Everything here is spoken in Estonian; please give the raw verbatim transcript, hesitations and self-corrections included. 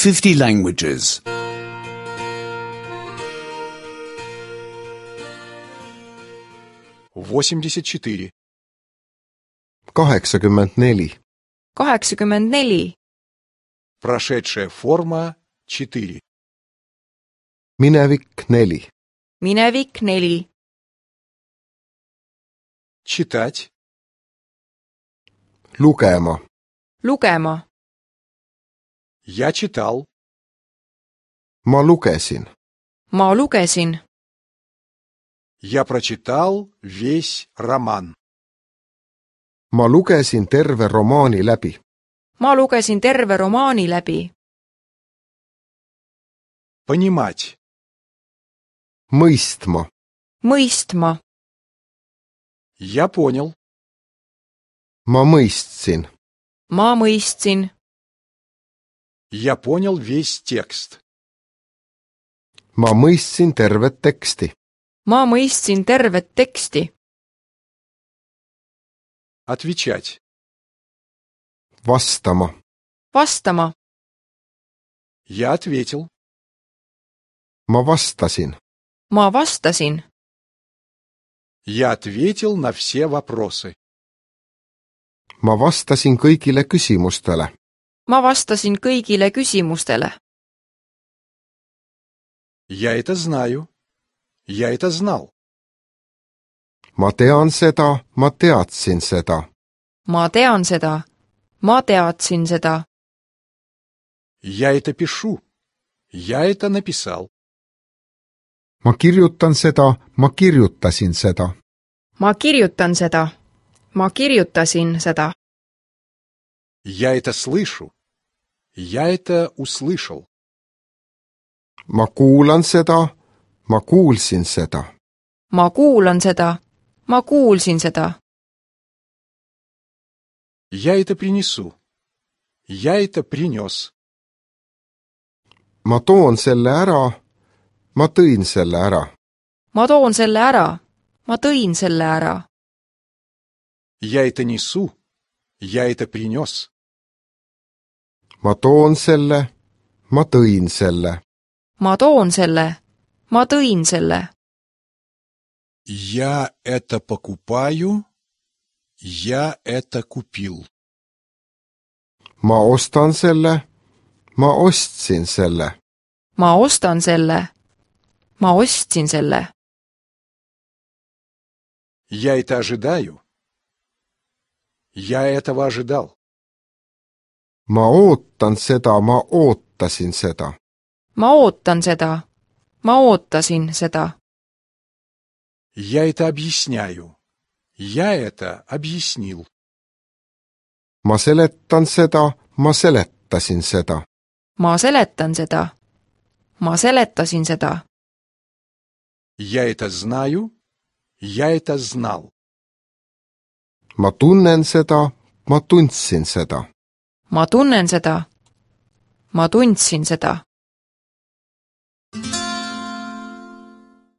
fifty languages. восемьдесят четыре. kaheksakümmend neli. kaheksakümmend neli. Прошедшая форма четыре. Minevik neli. Minevik neli. Читать. Lugema. Lugema. Я читал. Ma lugesin. Ma lugesin. Я прочитал весь роман. Ma lugesin terve romaani läbi. Ma lugesin terve romaani läbi. Понимать. Mõistma. Mõistma. Я понял. Ma mõistsin. Ma mõistsin. Я понял весь текст. Ma mõistsin tervet teksti. Ma mõistsin tervet teksti. Отвечать. Vastama. Vastama. Я ответил. Ma vastasin. Ma vastasin. Я ответил на все вопросы. Ma vastasin kõigile küsimustele. Ma vastasin kõigile küsimustele. Я это знаю. Я это знал. Ma tean seda, ma teadsin seda. Ma tean seda. Ma teadsin seda. Я это пишу. Я это написал. Ma kirjutan seda, ma kirjutasin seda. Ma kirjutan seda. Ma kirjutasin seda. Я это слышу. Я это услышал. Ma kuulan seda, ma kuulsin seda. Ma kuulan seda. Ma kuulsin seda. Я это принесу. Я это принес. Ma toon selle ära, ma tõin selle ära. Ma toon selle ära. Ma tõin selle ära. Я это несу. Я это принес. Ma toon selle, ma tõin selle. Ma toon selle. Ma tõin selle. Я это покупаю. Я это купил. Ma ostan selle, ma ostsin selle. Ma ostan selle. Ma ostsin selle. Я это ожидаю. Я этого ожидал. Ma ootan seda, ma ootasin seda. Ma ootan seda. Ma ootasin seda. Я это объясняю. Я это объяснил. Ma seletan seda, ma seletasin seda. Ma seletan seda. Ma seletasin seda. Я это знаю. Я это знал. Ma tunnen seda, ma tundsin seda. Ma tunnen seda. Ma tundsin seda.